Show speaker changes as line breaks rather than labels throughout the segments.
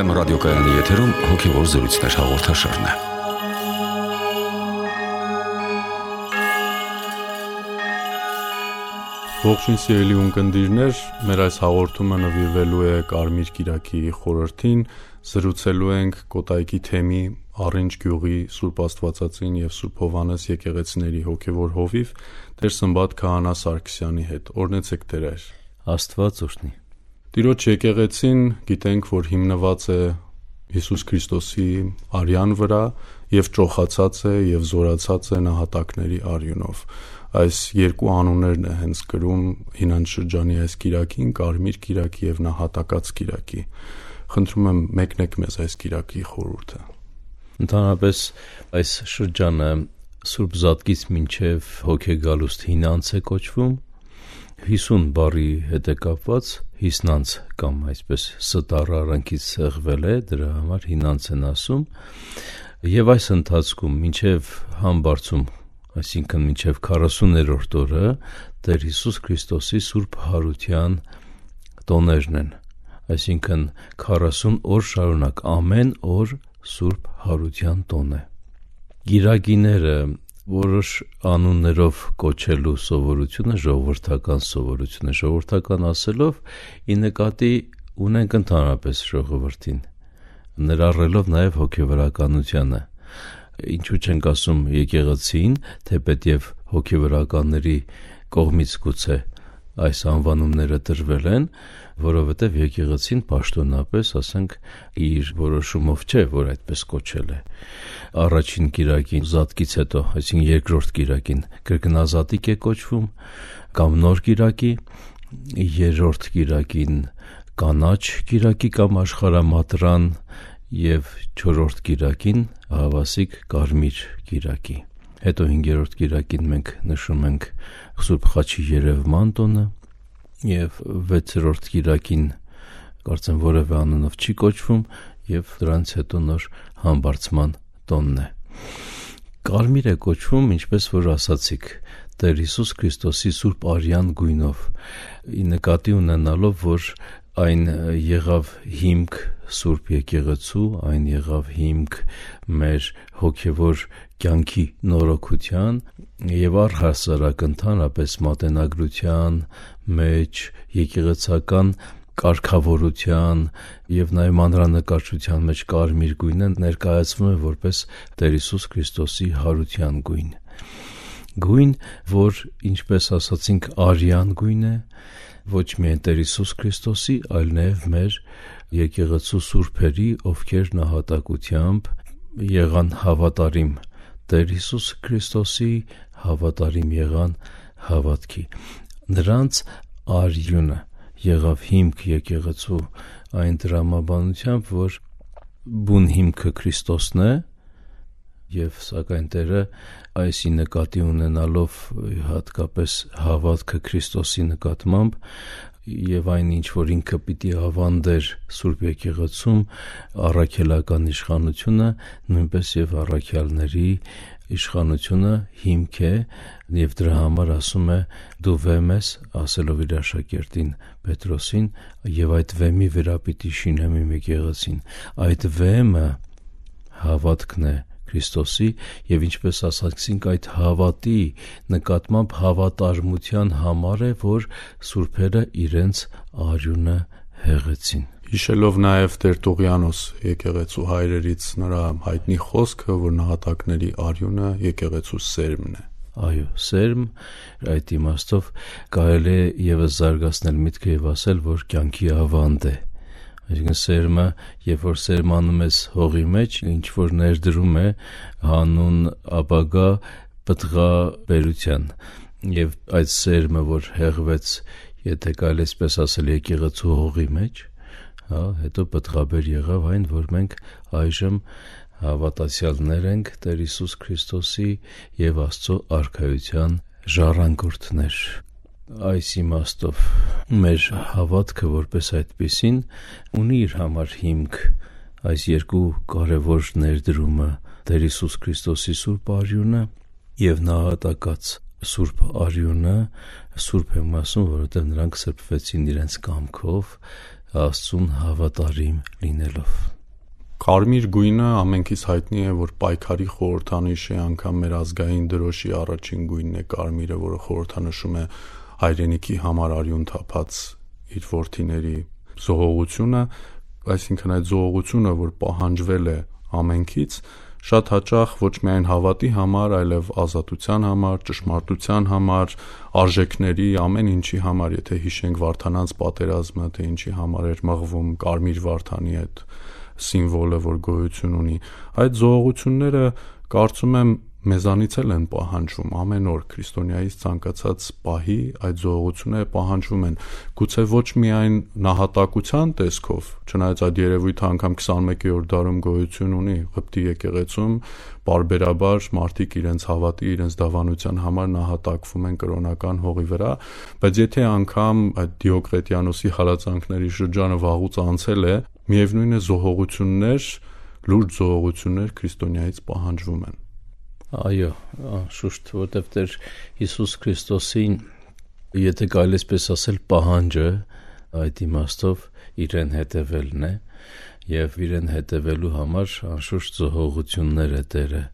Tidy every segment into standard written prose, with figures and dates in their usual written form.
FM ռադիոկայանի եթերում հոգևոր զրույցներ հաղորդաշարն է։
Ողջույն սիրելի ունկնդիրներ, մեր այս հաղորդումը նվիրվելու է Կարմիր կիրակի խորհրդին, զրուցելու ենք Կոտայքի թեմի Առինջ գյուղի Սուրբ Աստվածածին եւ Սուրբ Հովհաննես եկեղեցիների հոգևոր հովիվ Տեր Սմբատ Քահանա Սարգսյանի հետ։ Օրհնեցեք Տեր։
Աստված օրհնի։
Տիրոջ եկեղեցին գիտենք, որ հիմնված է Հիսուս Քրիստոսի արյան վրա եւ ճոխացած է եւ զորացած է նահատակների արյունով։ Այս երկու անուններն է հենց գրում հինանց շրջանի այս կիրակին, Կարմիր կիրակի եւ նահատակած կիրակի։ Խնդրում եմ մեկնեք մեզ այս կիրակի խորհուրդը։
Ընդհանրապես այս շրջանը Սուրբ Զատկից մինչև հոգեգալուստ հինանց է կոչվում։ 50 բառի հետ է կապված, հիսնանց կամ այսպես ստառ արանքից սեղվել է, դրա համար հինանց են ասում, եւ այս ընթացքում մինչև համբարձում, այսինքն մինչև 40-րդ օրը Տեր Հիսուս Քրիստոսի Սուրբ Հարության տոներն են, այսինքն 40 օր շարունակ ամեն օր Սուրբ Հարության տոն է։ Գիրագիները որոշ անուններով կոչելու սովորությունը ժողովրդական սովորություն է, ժողովրդական ասելով ի նկատի ունենք ընդհանրապես ժողովրդին, ներառելով նաև հոգևորականությանը։ Ինչու չենք ասում եկեղեցին, թեպետև հոգևորականների կողմից գուցե այս անվանումները տրվել են, որովհետև եկեղեցին պաշտոնապես, ասենք, իր որոշումով չէ, որ այդպես կոչել է։ Առաջին կիրակին Զատկից հետո, այսինքն երկրորդ կիրակին կրկնազատիկ է կոչվում, կամ նոր կիրակի, երրորդ կիրակին կանաչ կիրակի կամ աշխարհամատրան եւ չորրորդ կիրակին հավասիկ կարմիր կիրակի։ Հետո 5-րդ կիրակին մենք նշում ենք Սուրբ Խաչի երևման տոնը եւ 6-րդ կիրակին կարծեմ որևէ անունով չի կոչվում եւ դրանից հետո նոր համբարձման տոնն է։ Կարմիր է կոչվում, ինչպես որ ասացիք, Տեր Հիսուս Քրիստոսի Սուրբ արյան գույնով, ի նկատի ունենալով, որ այն եղավ հիմք Սուրբ եկեղեցու, այն եղավ հիմք մեր հոգևոր կյանքի նորոգության եւ առհասարակ ընդհանրապես մատենագրության մեջ եկեղեցական կարգավորության եւ նաեւ մանրանկարչության մեջ կարմիր գույնը ներկայացվում է որպես Տեր Հիսուս Քրիստոսի հարության գույն։ Գույն, որ ինչպես ասացինք արյան գույն է, ոչ միայն Տեր Հիսուս Քրիստոսի, այլ նաեւ մեր եկեղեցու սուրբերի, ովքեր նահատակությամբ եղան հավատարիմ Տեր Հիսուս Քրիստոսի, հավատարիմ եղան հավատքի։ Նրանց արյունը եղավ հիմք եկեղեցու այն դրամաբանությամբ, որ բուն հիմքը Քրիստոսն է, եւ սակայն Տերը այսի նկատի ունենալով հատկապես հավատքը Քրիստոսի նկատմամբ եւ այն ինչ որ ինքը պիտի ավանդեր Սուրբ եկեղեցում առաքելական իշխանությունը, նույնպես եւ առաքյալների իշխանությունը հիմք է եւ դրա համար ասում է դու վեմ ես, ասելով իր աշակերտին Պետրոսին, եւ այդ վեմի վրա պիտի շինեմ իմ եկեղեցին։ Այդ վեմը հավատքն է Քրիստոսի եւ ինչպես ասացինք այդ հավատի նկատմամբ հավատարմության համար է, որ սուրբերը իրենց արյունը հեղեցին։
Հիշելով նաեւ Տեր Տուղյանոս եկեղեցու հայրերից նրա հայտնի խոսքը, որ նահատակների արյունը եկեղեցու սերմն է։
Այո, սերմ, այդ իմաստով կարելի է եւս զարգացնել միտքը եւ ասել, որ կյանքի ավանդ է։ Այսինքն սերմը, երբ որ սերմանում ես հողի մեջ, ինչ որ ներդրում է հանուն ապագա պտղաբերության, եւ այդ սերմը, որ հեղվեց, եթե կարելի էսպես ասել, եկեղեցու հողի մեջ, հետո պտղաբեր եղավ այն, որ մենք այժմ հավատացյալներ ենք Տեր Հիսուս Քրիստոսի եւ Աստծո արքայության ժառանգորդներ։ Այս իմաստով մեր հավատքը որպես այդպիսին ունի իր համար հիմք այս երկու կարևոր ներդրումը Տեր Հիսուս Քրիստոսի Սուրբ արյունը եւ նահատակած Սուրբ արյունը սուրբ եմ ասում, որովհետև նրանք սրբվեցին իրենց կամքով, Աստծուն հավատարիմ լինելով։
Կարմիր գույնը ամենքից հայտնի է, որ պայքարի խորհրդանիշ է, անգամ մեր ազգային դրոշի առաջին գույնն է կարմիրը, որը խորհրդանշում է հայրենիքի համար արյուն թափած իր որդիների զոհողությունը, այսինքն այդ զոհողությունը, որ պահանջվել է ամենքից, շատ հաճախ ոչ միայն հավատի համար, այլև ազատության համար, ճշմարտության համար, արժեքների, ամեն ինչի համար, եթե հիշենք Վարդանանց պատերազմը, թե ինչի համար էր մղվում կարմիր վարդանի այդ սիմվոլը, որ գոյություն ունի, այդ զոհողությունները կարծում եմ մեզանից էլ են պահանջվում ամեն օր քրիստոնյայից ցանկացած պահի այդ զոհողությունները պահանջվում են, գուցե ոչ միայն նահատակության տեսքով, չնայած այդ երևույթը անգամ 21-րդ դարում գոյություն ունի, Ղպտի եկեղեցում պարբերաբար մարդիկ իրենց հավատի, իրենց դավանության համար նահատակվում են կրոնական հողի վրա, բայց եթե անգամ այդ Դիոկլետիանոսի հալածանքների շրջանը վաղուց անցել է, միևնույն է զոհողություններ, լուրջ զոհողություններ քրիստոնյայից պահանջվում են։
Այո, շուշտ, որտեվ Տեր Հիսուս Քրիստոսին, եթե կարելի պես ասել, պահանջը այդ իմաստով իրեն հետևելն է, եւ իրեն հետևելու համար անշուշտ զոհողություններ է Տերը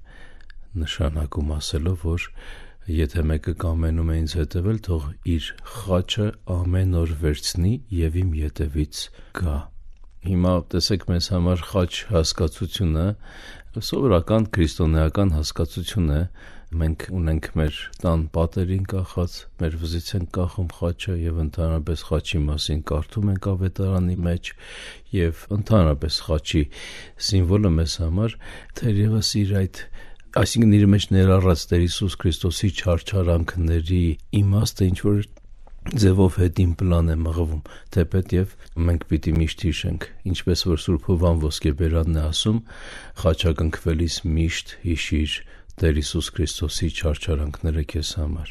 նշանակում ասելով, որ եթե մեկը կամենում է ինձ հետևել, թող իր խաչը ամեն օր վերցնի եւ իմ ետևից գա։ Հիմա տեսեք մեզ համար խաչ հասկացությունը սովորական քրիստոնեական հասկացություն է, մենք ունենք մեր տան պատերին կախած, մեր վզից են կախում խաչը եւ ընդհանրապես խաչի մասին կարդում ենք ավետարանի մեջ եւ ընդհանրապես խաչի սիմվոլը մեզ համար թերևս իր այդ, այսինքն իր մեջ ներառած Տեր Հիսուս Քրիստոսի չարչարանքների իմաստը ինչ որ ձևով հետին պլան է մղվում, թեպետ եւ մենք պիտի միշտ հիշենք, ինչպես որ Սուրբ Հովան Ոսկեբերանն է ասում, խաչակնքվելիս միշտ հիշիր Տեր Հիսուս Քրիստոսի չարչարանքները քեզ համար։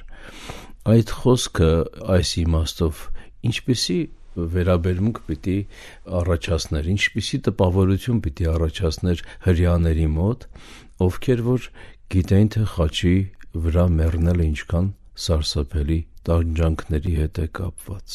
Այդ խոսքը այս իմաստով ինչպեսի վերաբերմունք պիտի առաջացներ, ինչպեսի տպավորություն պիտի առաջացներ հրեաների մոտ, ովքեր որ գիտեին, թե խաչի վրա մեռնելը ինչքան սարսափելի տանջանքների հետ է կապված։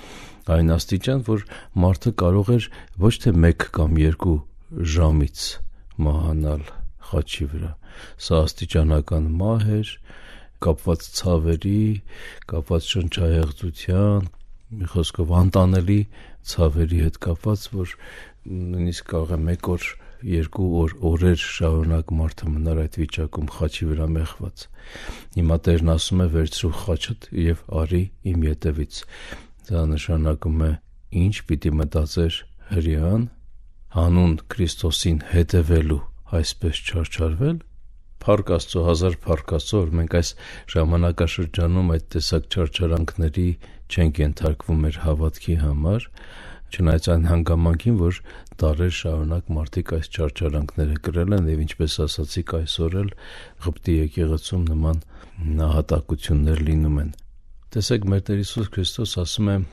Այն աստիճան, որ մարդը կարող էր ոչ թե 1 կամ 2 ժամից մահանալ խաչի վրա։ Սա աստիճանական մահ էր, կապված ցավերի, կապված շնչահեղձության, մի խոսքով անտանելի ցավերի հետ կապված, որ նույնիսկ կարող է 1 օր, 2 օրեր շարունակ մարդը մնար այդ վիճակում խաչի վրա մեղված։ Հիմա Տերն ասում է վերցրու խաչդ եւ արի իմ ետևից։ Դա նշանակում է ինչ պիտի մտածեր հրեան հանուն Քրիստոսին հետևելու այսպես չարչարվել։ Փառք Աստծո, հազար փառք Աստծո, որ մենք այս ժամանակաշրջանում այդ տեսակ չարչարանքների չենք ենթարկվում մեր հավատքի համար, չնայած այն հանգամանքին, որ դարեր շարունակ մարդիկ այս չարչարանքները կրել են եւ ինչպես ասացիք այսօր էլ Ղպտի եկեղեցում նման նահատակություններ լինում են։ Տեսեք, մեր Տեր Հիսուս Քրիստոս ասում է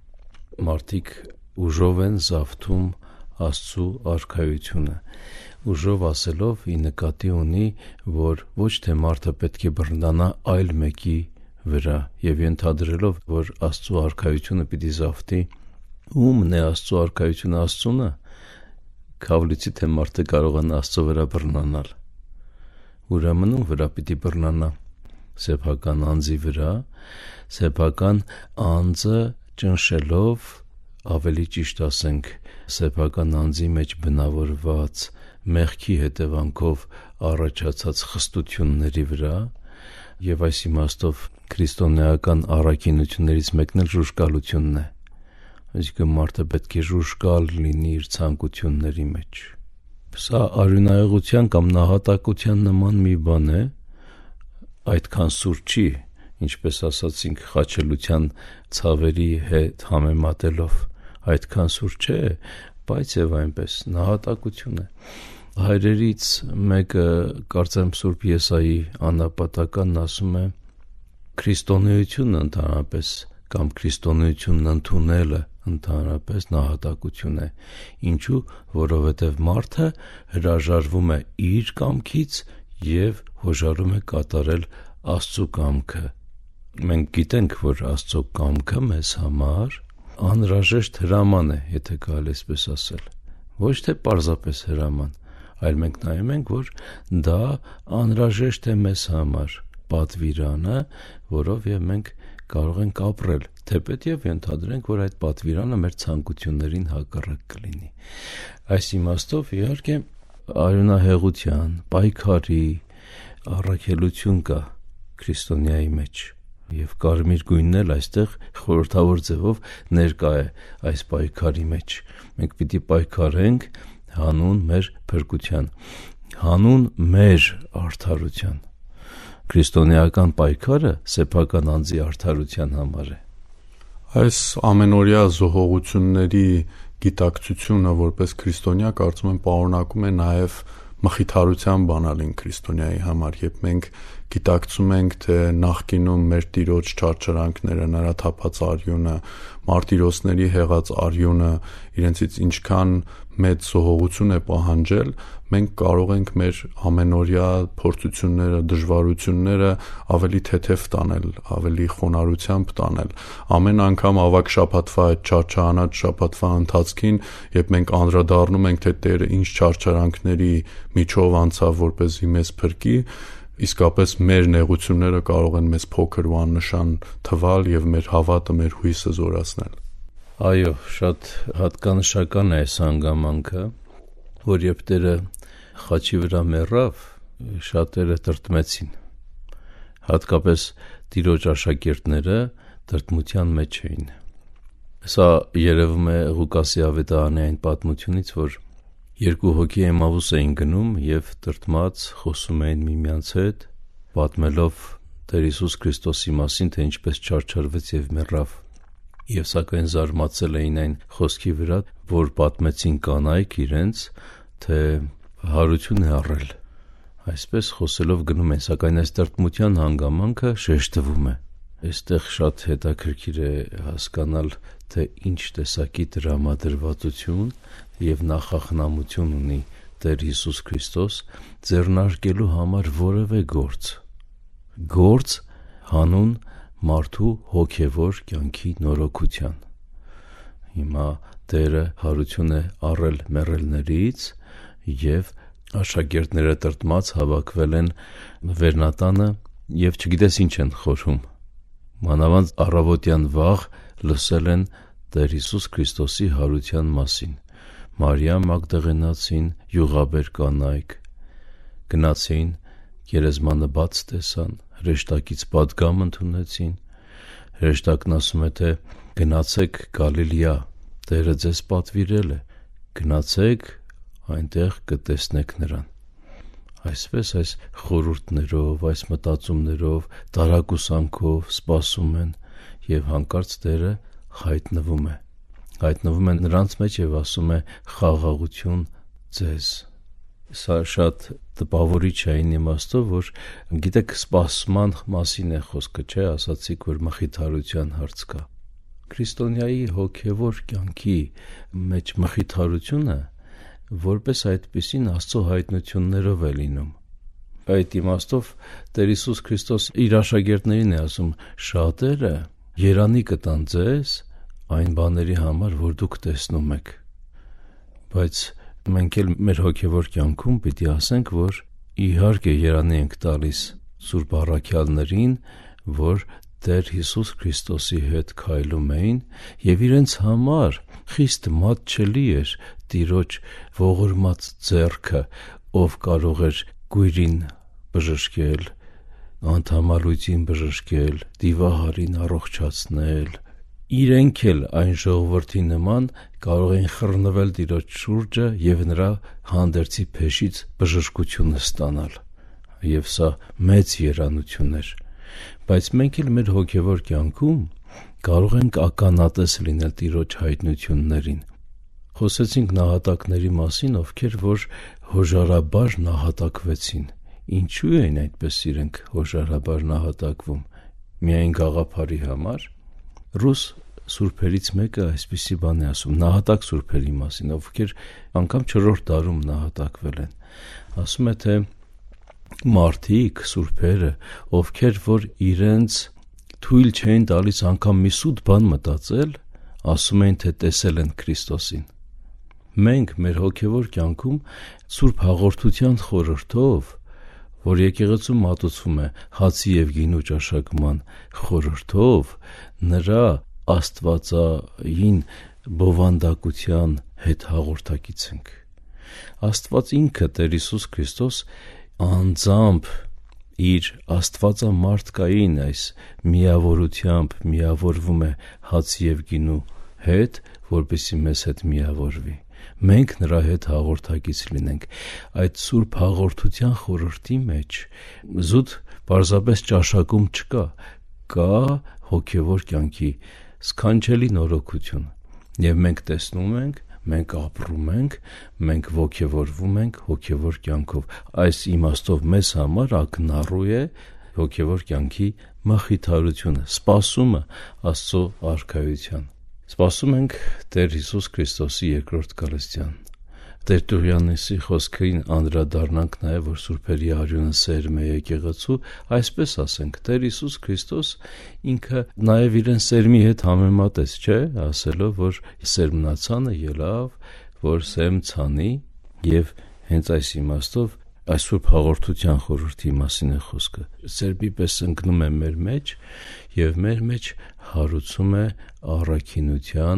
մարդիկ ուժով են զավթում Աստծու արքայությունը։ Ուժով ասելով ի նկատի ունի, որ ոչ թե մարդը պետք է բռնանա այլ մեկի վրա եւ ենթադրելով, որ Աստծու արքայությունը պիտի զավթի, ումն է Աստծու արքայությունը Աստծունը, քավլիցի թե մարդը կարողանա Աստծո վրա բռնանալ։ Ուրեմն ում վրա պիտի բռնանա։ Սեփական անձի վրա, սեփական անձը ճնշելով, ավելի ճիշտ ասենք, սեփական անձի մեջ բնավորված մեղքի հետևանքով առաջացած խստությունների վրա եւ այս իմաստով քրիստոնեական առաքինություններից մեկն էլ ժուժկալությունն է։ Այսինքն մարդը պետք է ժուժկալ լինի իր ցանկությունների մեջ։ Սա արյունայողության կամ նահատակության նման մի բան է, այդքան սուր չի, ինչպես ասացինք խաչելության ցավերի հետ համեմատելով, այդքան սուր չէ, բայց եւ այնպես նահատակություն է։ Հայրերից մեկը, կարծեմ Սուրբ Եսայի անապատականն ասում է, քրիստոնեությունը ընդհանրապես կամ քրիստոնեությունն ընդունելը ընդհանրապես նահատակություն է։ Ինչու? Որովհետև մարդը հրաժարվում է իր կամքից եւ հոժարում է կատարել Աստծու կամքը։ Մենք գիտենք, որ Աստծո կամքը մեզ համար անհրաժեշտ հրաման է, եթե կարելի այսպես ասել։ Ոչ թե պարզապես հրաման, այլ մենք նայում ենք, որ դա անհրաժեշտ է մեզ համար պատվիրանը, որով եւ մենք կարող ենք ապրել, թեպետև ենթադրենք, որ այդ պատվիրանը մեր ցանկություններին հակառակ կլինի։ Այս իմաստով իհարկե արյունահեղության, պայքարի առաքելություն կա քրիստոնյայի մեջ, եւ կարմիր գույնն էլ այստեղ խորհրդավոր ձևով ներկա է այս պայքարի մեջ։ Մենք պիտի պայքարենք հանուն մեր փրկության, հանուն մեր արդարության։ Քրիստոնեական պայքարը սեփական անձի արդարության համար է։
Այս ամենօրյա զոհողությունների գիտակցությունը որպես քրիստոնյա կարծում եմ պարունակում է նաև մխիթարության բանալին քրիստոնյայի համար, երբ մենք գիտակցում ենք, թե նախկինում մեր Տիրոջ չարչարանքները, նրա թափած արյունը, մարտիրոսների հեղած արյունը իրենցից ինչքան մեծ զոհողություն է պահանջել, մենք կարող ենք մեր ամենօրյա փորձությունները, դժվարությունները ավելի թեթև տանել, ավելի խոնարհությամբ տանել։ Ամեն անգամ ավագ շաբաթվա այդ չարչարանած շաբաթվա ընթացքին, երբ մենք անդրադառնում ենք, թե Տերը ինչ չարչարանքների միջով անցավ, որպեսզի մեզ փրկի, իսկապես մեր նեղությունները կարող են մեզ փոքր ու աննշան թվալ եւ մեր հավատը, մեր հույսը զորացնել։
Այո, շատ հատկանշական է այս հանգամանքը, որ երբ Տերը խաչի վրա մեռավ, շատերը տրտմեցին։ Հատկապես Տիրոջ աշակերտները տրտմության մեջ էին։ Սա երևում է Ղուկասի ավետարանի այն պատմությունից, որ երկու հոգի Էմավուս էին գնում եւ տրտմած խոսում էին միմյանց հետ, պատմելով Տեր Հիսուս Քրիստոսի մասին, թե ինչպես չարչարվեց եւ մեռավ։ Եվ սակայն զարմացել էին այն խոսքի վրա, որ պատմեցին կանայք իրենց, թե հարություն է առել։ Այսպես խոսելով գնում են, սակայն այս տրտմության հանգամանքը շեշտվում է։ Այստեղ շատ հետաքրքիր է հասկանալ, թե ինչ տեսակի տրամադրվածություն եւ նախախնամություն ունի Տեր Հիսուս Քրիստոս ձեռնարկելու համար որևէ գործ հանուն մարդու հոգևոր կյանքի նորոգության։ Հիմա Տերը հարություն է առել մեռելներից եւ աշակերտները տրտմած հավաքվել են վերնատանը եւ չգիտես ինչ են խորհում։ Մանավանդ առավոտյան վաղ լսել են Տեր Հիսուս Քրիստոսի հարության մասին։ Մարիամ Մագդաղենացին, յուղաբեր կանայք գնացին, գերեզմանը բաց տեսան, հրեշտակից պատգամ ընդունեցին։ Հրեշտակն ասում է, թե գնացեք Գալիլեա, Տերը ձեզ պատվիրել է, գնացեք, այնտեղ կտեսնեք նրան։ Այսպես այս խորհուրդներով, այս մտածումներով, տարակուսանքով սպասում են եւ հանկարծ Տերը հայտնվում է նրանց մեջ եւ ասում է խաղաղություն ձեզ։ Սա շատ տպավորիչ է այն իմաստով, որ գիտեք սպասման մասին է խոսքը, չէ, ասացիք, որ մխիթարության հարց կա։ Քրիստոնյայի հոգևոր կյանքի մեջ մխիթարությունը որպես այդպիսին Աստծո հայտնություններով է լինում։ Այդ իմաստով Տեր Հիսուս Քրիստոս իր աշակերտներին է ասում. շատերը երանի կտան ձեզ այն բաների համար, որ դուք տեսնում եք։ Բայց մենք էլ մեր հոգևոր կյանքում պիտի ասենք, որ իհարկե երանի ենք տալիս Սուրբ առաքյալներին, որ Տեր Հիսուս Քրիստոսի հետ քայլում էին եւ իրենց համար խիստ մատչելի էր Տիրոջ ողորմած ձեռքը, ով կարող էր գույրին բժշկել, անդամալույծին բժշկել, դիվահարին առողջացնել։ Իրենք էլ այն ժողովրդի նման կարող էին խռնվել Տիրոջ շուրջը եւ նրա հանդերձի փեշից բժշկությունը ստանալ։ Եվ սա մեծ երանություն էր։ Բայց մենք էլ մեր հոգևոր կյանքում կարող ենք ականատես լինել Տիրոջ հայտնություններին։ Խոսեցինք նահատակների մասին, ովքեր որ հոժարաբար նահատակվեցին։ Ինչու էին այդպես իրենք հոժարաբար նահատակվում։ Միայն գաղափարի համար։ Ռուս սուրբերից մեկը այսպիսի բան է ասում նահատակ սուրբերի մասին, ովքեր անգամ 4-րդ դարում նահատակվել են։ Ասում է, թե մարդիկ, սուրբերը, ովքեր որ իրենց թույլ չէին տալիս անգամ մի սուտ բան մտածել, ասում էին, թե տեսել են Քրիստոսին։ Մենք մեր հոգևոր կյանքում Սուրբ Հաղորդության խորհրդով, որ եկեղեցում մատուցվում է հացի և գինու ճաշակման խորհրդով, նրա աստվածային բովանդակության հետ հաղորդակից ենք։ Աստված ինքը Տեր Հիսուս Քրիստոս անձամբ իր աստվածամարդկային այս միավորությամբ միավորվում է հացի և գինու հետ, որպեսզի մեզ հետ միավորվի։ Մենք նրա հետ հաղորդակից լինենք։ Այդ Սուրբ Հաղորդության խորհրդի մեջ զուտ պարզապես ճաշակում չկա, կա հոգևոր կյանքի սքանչելի նորոգություն, և մենք տեսնում ենք, մենք ապրում ենք, մենք ոգևորվում ենք հոգևոր կյանքով։ Այս իմաստով մեզ համար ակնառու է հոգևոր կյանքի մխիթարությունը, սպասումը Աստծո արքայության։ Սպասում ենք Տեր Հիսուս Քրիստոսի երկրորդ գալստյան։ Տեր Տուղյաննիսի խոսքին անդրադառնանք նաև, որ սուրբերի արյունը սերմ է եկեղեցու, այսպես ասենք, Տեր Հիսուս Քրիստոս ինքը նաև իրեն սերմի հետ համեմատեց, չէ, ասելով, որ սերմնացանը ելավ, որ սերմ ցանի, և հենց այս իմաստով այս Սուրբ Հաղորդության խորհրդի մասին է խոսքը։ Սերմի պես ընկնում է մեր մեջ և մեր մեջ հարուցում է առաքինության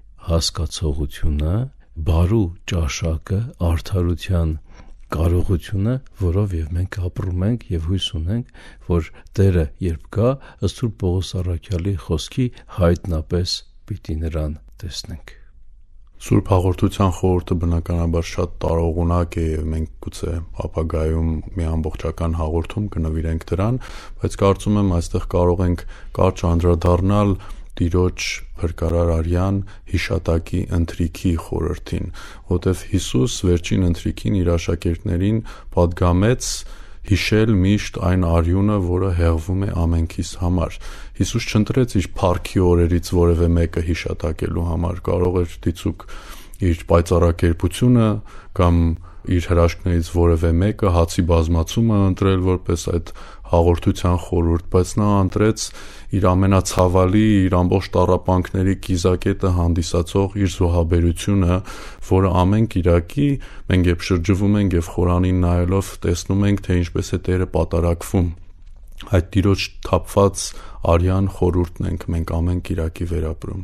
հասկացողությունը, բարու ճաշակը, արդարության կարողությունը, որով և մենք ապրում ենք և հույս ունենք, որ Տերը երբ գա, ըստ Սուրբ Պողոս առաքյալի խոսքի հայտնապես պիտի նրան տեսնենք։
Սուրբ Հաղորդության խորհուրդը բնականաբար շատ տարողունակ է, և մենք գուցե ապագայում մի ամբողջական հաղորդում կնվիրենք դրան, բայց կարծում եմ այստեղ կարող ենք կարճ անդրադառնալ Տիրոջ փրկարար արյան հիշատակի ընթրիքի խորհրդին, որտև Հիսուս վերջին ընթրիքին իր աշակերտներին պատգամեց հիշել միշտ այն արյունը, որը հեղվում է ամենքիս համար։ Հիսուս չընտրեց իր փառքի օրերից որևէ մեկը հիշատակելու համար, կարող էր դիցուք իր պայծառակերպությունը կամ իր հրաշքներից որևէ մեկը, հացի բազմացումը ընտրել որպես այդ հաղորդության խորհուրդ, բայց նա ընտրեց իր ամենացավալի, իր ամբողջ տառապանքների կիզակետը հանդիսացող իր զոհաբերությունը, որը ամեն կիրակի մենք երբ շրջվում ենք և խորանին նայելով տեսնում ենք, թե ինչպես է Տերը պատարակվում։ Այդ Տիրոջ թափված արյան խորհուրդն ենք մենք ամեն կիրակի վերապրում։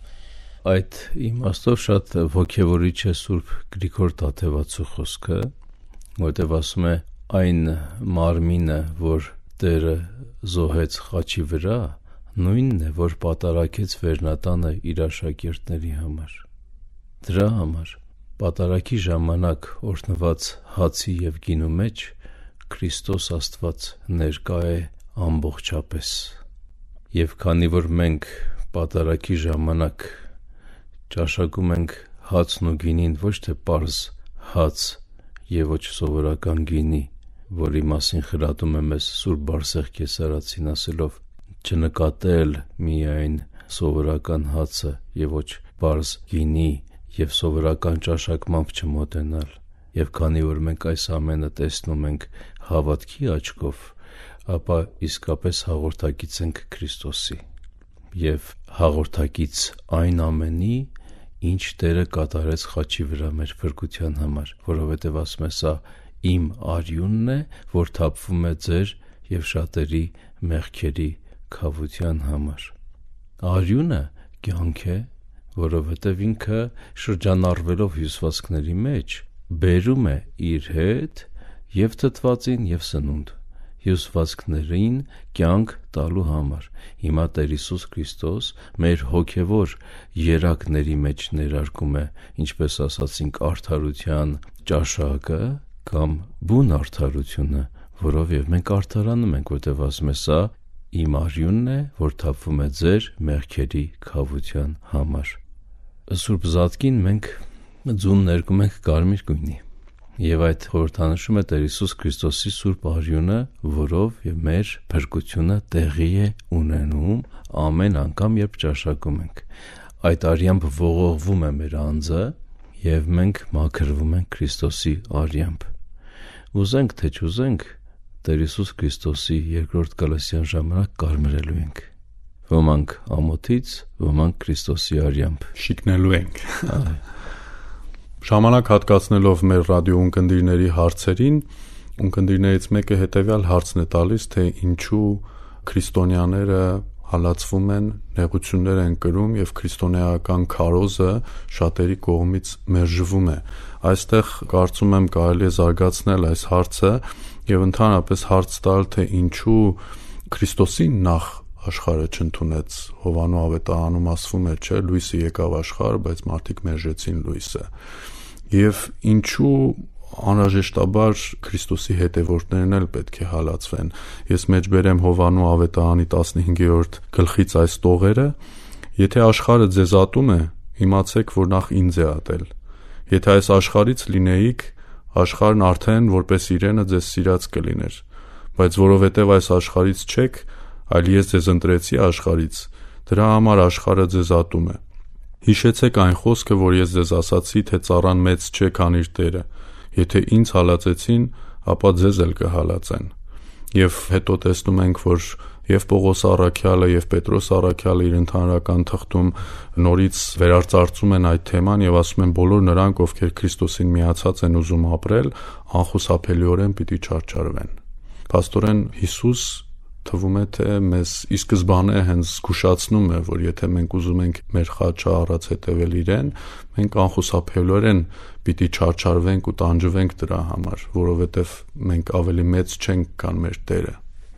Այդ իմաստով շատ ոգևորիչ է Սուրբ Գրիգոր Տաթևացու խոսքը, որտեղ ասում է, այն մարմինը, որ Տերը զոհեց խաչի վրա, նույնն է, որ պատարակեց վերնատանը իր աշակերտների համար։ Դրա համար պատարակի ժամանակ օրհնված հացի և գինու մեջ Քրիստոս Աստված ներկա է ամբողջապես։ Եվ քանի որ մենք պատարակի ժամանակ ճաշակում ենք հացն ու գինին ոչ թե պարզ հաց և ոչ սովորական գինի, որի մասին խրատում է մեզ Սուրբ Բարսեղ Կեսարացին ասելով չնկատել միայն սովորական հացը և ոչ պարզ գինի և սովորական ճաշակմամբ չմոտենալ, և քանի որ մենք այս ամենը տեսնում ենք հավատքի աչքով, ապա իսկապես հաղորդակից ենք Քրիստոսի և հաղորդակից այն ամենի, ինչ Տերը կատարեց խաչի վրա մեր փրկության համար, որովհետև ասում է սա իմ արյունն է, որ թափվում է ձեր և շատերի մեղքերի քավության համար։ Արյունը կյանք է, որովհետև ինքը շրջանառվելով հյուսվածքների մեջ բերում է իր հետ և թթվածին և սնունդ, հյուսվածքներին կյանք տալու համար։ Հիմա Տեր Հիսուս Քրիստոս մեր հոգևոր երակների մեջ ներարկում է, ինչպես ասացինք, արդարության ճաշակը կամ բուն արդարությունը, որով և մենք արդարանում ենք, որտև ասում է սա իմ արյունն է, որ թափվում է ձեր մեղքերի քավության համար։ Սուրբ Զատկին մենք ձուն ներկում ենք կարմիր գույնի, և այդ խորհրդանշում է Տեր Հիսուս Քրիստոսի Սուրբ արյունը, որով և մեր փրկությունը տեղի է ունենում ամեն անգամ, երբ ճաշակում ենք։ Այդ արյամբ ողողվում է մեր անձը, և մենք մաքրվում ենք Քրիստոսի արյամբ։ Ուզենք թե չուզենք, Տեր Հիսուս Քրիստոսի երկրորդ գալստյան ժամանակ կարմրելու ենք, Ոմանք ամոթից, ոմանք Քրիստոսի արյամբ
շիկնելու ենք։ Ժամանակ հատկացնելով մեր ռադիո ունկնդիրների հարցերին, ունկնդիրներից մեկը հետևյալ հարցն է տալիս, թե ինչու քրիստոնյաները հալածվում են, նեղություններ են կրում եւ քրիստոնեական քարոզը շատերի կողմից մերժվում է։ Այստեղ կարծում եմ կարելի է զարգացնել այս հարցը եւ ընդհանրապես հարց տալ, թե ինչու Քրիստոսին նախ աշխարհը չընդունեց։ Հովանու ավետարանում ասվում է, չէ, լույսը եկավ աշխարհ, բայց մարդիկ մերժեցին լույսը։ Եվ ինչու անհրաժեշտաբար Քրիստոսի հետևորդներն էլ պետք է հալածվեն։ Ես մեջբերեմ Հովանու ավետարանի 15-րդ գլխից այս տողերը. Եթե աշխարհը ձեզ ատում է, իմացեք, որ նախ ինձ է ատել։ Եթե այս աշխարհից լինեիք, աշխարհն արդեն որպես իրենը ձեզ սիրած կլիներ, բայց որովհետև այս աշխարհից չեք, այլ ես ձեզ ընտրեցի աշխարհից, դրա համար աշխարհը ձեզ ատում է։ Հիշեցեք այն խոսքը, որ ես ձեզ ասացի, թե ծառան մեծ չէ, քան իր տերը։ Եթե ինձ հալածեցին, ապա ձեզ էլ կհալածեն։ Եվ հետո տեսնում ենք, որ եւ Պողոս առաքյալը եւ Պետրոս առաքյալը իր ընդհանրական թղթում նորից վերարծարծում են այդ թեման եւ ասում են բոլոր նրանք, ովքեր Քրիստոսին միացած են ուզում ապրել, անխուսափելիորեն պիտի չարչարվեն։ Փաստորեն Հիսուս թվում է, թե մեզ ի սկզբանե հենց զգուշացնում է, որ եթե մենք ուզում ենք մեր խաչը առած հետևել իրեն, մենք անխուսափելիորեն պիտի չարչարվենք ու տանջվենք դրա համար, որովհետև մենք ավելի մեծ չենք, քան մեր Տերը։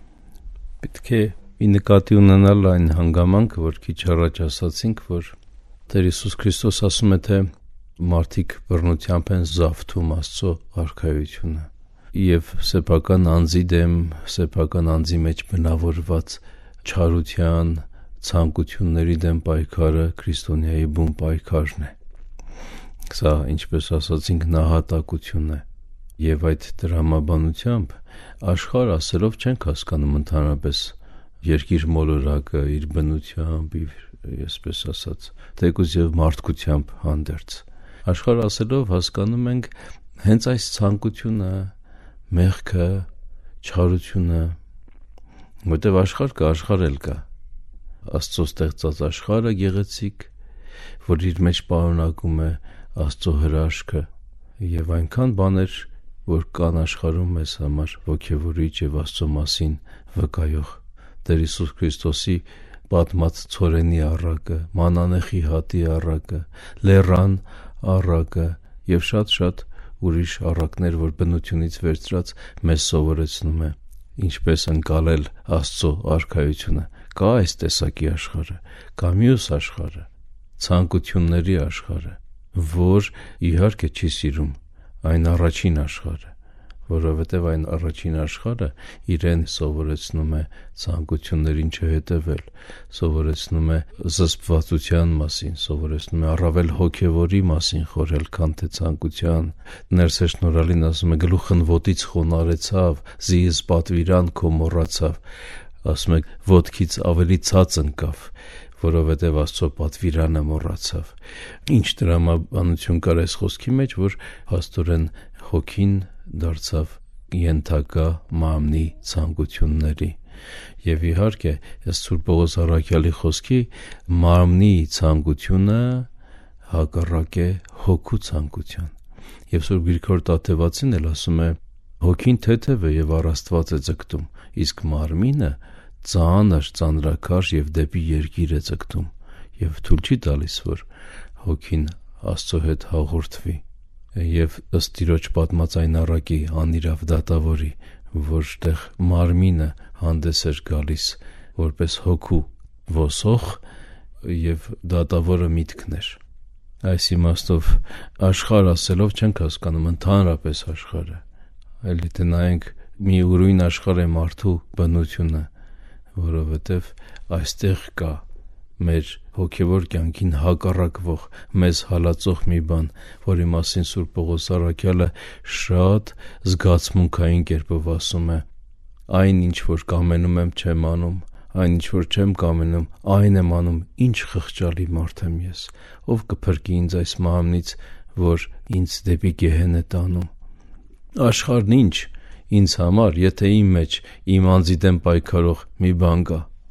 Պետք է ի նկատի ունենալ այն հանգամանքը, որ քիչ առաջ ասացինք, որ Տեր Հիսուս Քրիստոս ասում է, թե մարդիկ բռնությամբ են զավթում Աստծո արքայությունը եւ սեփական անձի դեմ, սեփական անձի մեջ բնավորված չարության, ցանկությունների դեմ պայքարը քրիստոնյայի բուն պայքարն է։ Սա, ինչպես ասացինք, նահատակություն է եւ այդ դրամաբանությամբ աշխարհ ասելով չենք հասկանում ընդհանրապես երկիր մոլորակը իր բնությամբ, այսպես ասած, թեկուզ եւ մարդկությամբ հանդերձ։ Աշխարհ ասելով հասկանում ենք հենց այս ցանկությունը, մեղքը, չարությունը, որտեղ աշխարհ կա, աշխարհ էլ կա։ Աստծո ստեղծած աշխարհը գեղեցիկ, որ իր մեջ պարունակում է Աստծո հրաշքը եւ այնքան բաներ, որ կան աշխարհում մեզ համար ոգևորիչ եւ Աստծո մասին վկայող։ Տեր Հիսուս Քրիստոսի պատմած ցորենի առակը, մանանեխի հատի առակը, լեռան առակը եւ շատ ուրիշ առակներ, որ բնությունից վերցրած մեզ սովորեցնում է ինչպես ընկալել Աստծո արքայությունը։ Կա այս տեսակի աշխարհը, կա մյուս աշխարհը, ցանկությունների աշխարհը, որ իհարկե չի սիրում այն առաջին աշխարհը, որովհետև այն առաջին աշխարհը իրեն սովորեցնում է ցանկություններին չհետևել, սովորեցնում է զսպվածության մասին, սովորեցնում է առավել հոգևորի մասին խորհել, քան թե ցանկության։ Ներսե շնորհալին ասում է գլուխն ոտից խոնարեցավ, զիհս պատվիրան քո մոռացավ, ասում է ոտքից ավելի ցած ընկավ, որովհետև Աստծո պատվիրանը մոռացավ։ Ինչ դրամաբանություն կար այս խոսքի մեջ, որ փաստորեն հոգին դարձավ ենթակա մարմնի ցանկությունների։ Եվ իհարկե, Սուրբ Պողոս առաքյալի խոսքի մարմնի ցանկությունը հակառակ է հոգու ցանկության։ Եվ Սուրբ Գրիգոր Տաթևացին էլ ասում է. հոգին թեթև է եւ առաստված է ձգտում, իսկ մարմինը ծանր, ծանրաքար եւ դեպի երկիր է ձգտում եւ թույլ չի տալիս, որ հոգին Աստծո հետ հաղորդվի։ Եվ ըստ Տիրոջ պատմած այն առակի անիրավ դատավորի, որտեղ մարմինը հանդես էր գալիս որպես հոգու ոսող եւ դատավորը միտքն էր։ Այս իմաստով աշխարհ ասելով չենք հասկանում ընդհանրապես աշխարհը, այլ եթե նայենք մի ուրույն աշխարհ է մարդու բնությունը, որովհետև այստեղ կա մեր հոգևոր կյանքին հակառակվող, մեզ հալածող մի բան, որի մասին Սուրբ Պողոս առաքյալը շատ զգացմունքային կերպով ասում է. այն ինչ որ կամենում եմ չեմ անում, այն ինչ որ չեմ կամենում, այն եմ անում, ինչ խղճալի մարդ եմ ես, ով կփրկի ինձ այս մահամնից, որ ինձ դեպի գեհեն է տանում։ Աշխարհն ինչ ինձ համար, եթե իմ մեջ իմ անձի դեմ պայքարող մի բան կա,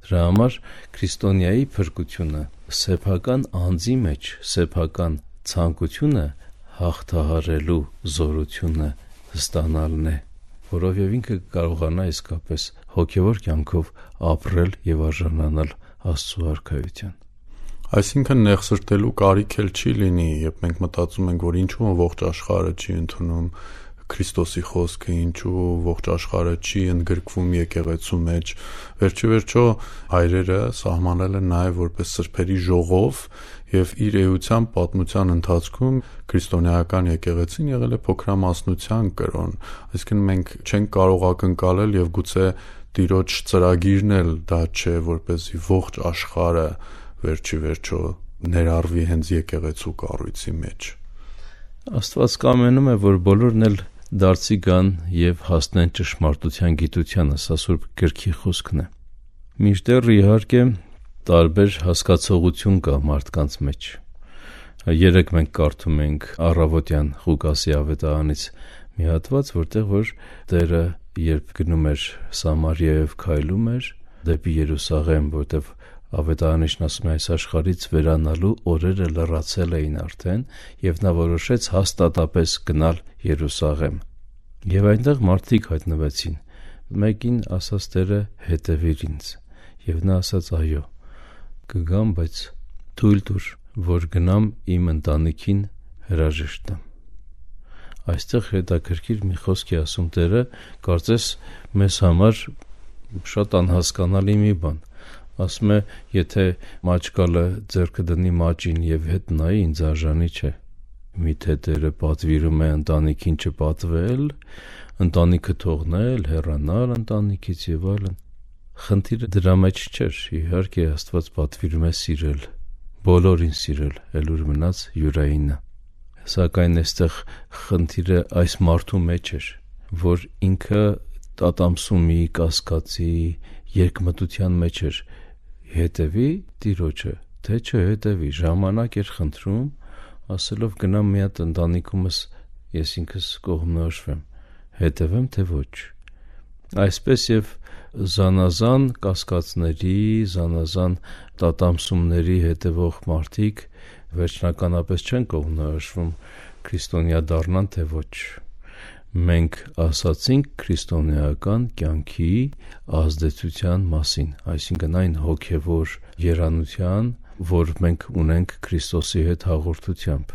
Դրա համար քրիստոնյայի փրկությունը սեփական անձի մեջ, սեփական ցանկությունը հաղթահարելու զորությունը ստանալն է, որով ինքը կարողանա իսկապես հոգևոր կյանքով ապրել եւ արժանանալ Աստծո արքայության։
Այսինքն նեղսրտելու կարիք էլ չի լինի, երբ մենք մտածում ենք, որ ինչու ողջ աշխարհը չի ընդունում Քրիստոսի խոսքը, ինչու ողջ աշխարհը չի ընդգրկվում եկեղեցու մեջ։ Վերջիվերջո հայրերը սահմանել են նաև որպես սրբերի ժողով եւ իր էության պատմության ընթացքում քրիստոնեական եկեղեցին եղել է փոքրամասնության կրոն։ Այսինքն մենք չենք կարող ակնկալել եւ գուցե Տիրոջ ծրագիրն էլ դա չէ, որպեսզի ողջ աշխարհը վերջիվերջո ներառվի հենց եկեղեցու կառույցի մեջ։
Աստված կամենում է, որ բոլորն էլ դարձի գան եւ հասնեն ճշմարտության գիտությանը, սա Սուրբ Գրքի խոսքն է։ Մինչդեռ իհարկե տարբեր հասկացողություն կա մարդկանց մեջ։ Երեկ մենք կարդում ենք առավոտյան Ղուկասի ավետարանից մի հատված, որտեղ որ Տերը երբ գնում էր Սամարիայով քայլում էր դեպի Երուսաղեմ, որտեղ ավետարանիչն ասում է այս աշխարհից վերանալու օրերը լրացել էին արդեն, եւ նա որոշեց հաստատապես գնալ Երուսաղեմ։ Եվ այնտեղ մարդիկ հայտնվեցին։ Մեկին ասաց Տերը հետևիր ինձ, եւ նա ասաց այո, կգամ, բայց թույլ տուր, որ գնամ իմ ընտանիքին հրաժեշտ տամ։ Այստեղ հետաքրքիր մի խոսք է ասում Տերը, կարծես մեզ համար շատ անհասկանալի մի բան։ Ասում է, եթե մաչկալը ձեռքը դնի մաճին եւ հետ նայի, ինձ արժանի չէ։ Միթե Տերը պատվիրում է ընտանիքին չպատվել, ընտանիքը թողնել, հեռանալ ընտանիքից եւ այլն։ Խնդիրը դրա մեջ չէր, իհարկե Աստված պատվիրում է սիրել, բոլորին սիրել, էլ ուր մնաց յուրայինը։ Սակայն այստեղ խնդիրը այս մարդու մեջ էր, որ ինքը տատամսումի, կասկածի, երկմտության մեջ էր, հետևի Տիրոջը, թե չհետևի, ժամանակ էր խնդրում, ասելով գնամ մի հատ ընտանիքումս ես ինքս կողմնորոշվեմ, հետևեմ թե ոչ։ Այսպես եւ զանազան կասկածների, զանազան տատամսումների հետևող մարդիկ վերջնականապես չեն կողմնորոշվում քրիստոնյա դառնան թե ոչ։ Մենք ասացինք քրիստոնեական կյանքի ազդեցության մասին, այսինքն այն հոգևոր երանության, որ մենք ունենք Քրիստոսի հետ հաղորդությամբ,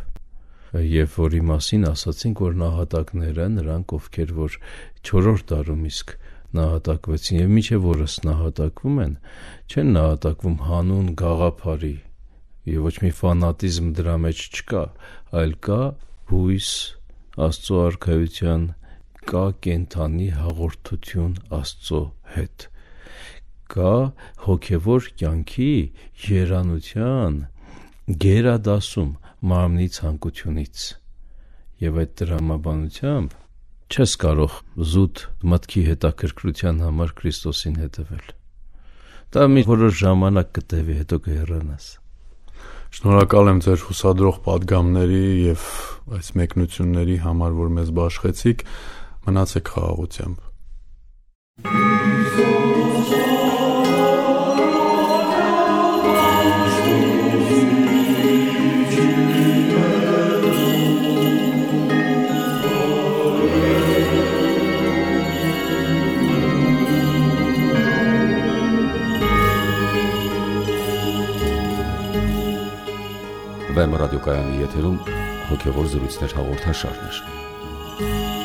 եւ որի մասին ասացինք, որ նահատակները նրանք, ովքեր որ 4-րդ դարում իսկ նահատակվեցին եւ մինչեւ օրս նահատակվում են, չեն նահատակվում հանուն գաղափարի եւ ոչ մի ֆանատիզմ դրա մեջ չկա, այլ կա հույս Աստծո արքայության, կա կենթանի հաղորդություն Աստծո հետ, կա հոգևոր կյանքի երանության գերադասում մարմնի ցանկությունից եւ այդ դրամաբանությամբ չես կարող զուտ մտքի հետաքրքրության համար Քրիստոսին հետևել։ Դա մի որոշ ժամանակ կտևի, հետո կհեռանաս։
Շնորհակալ եմ ձեր հուսադրող պատգամների եւ այս մեկնությունների համար, որ մեզ բաշխեցիք։ Մնացեք խաղաղությամբ։
Վեմ ռադիոկայանի եթերում հոգևոր զրույցներ հաղորդաշարներ։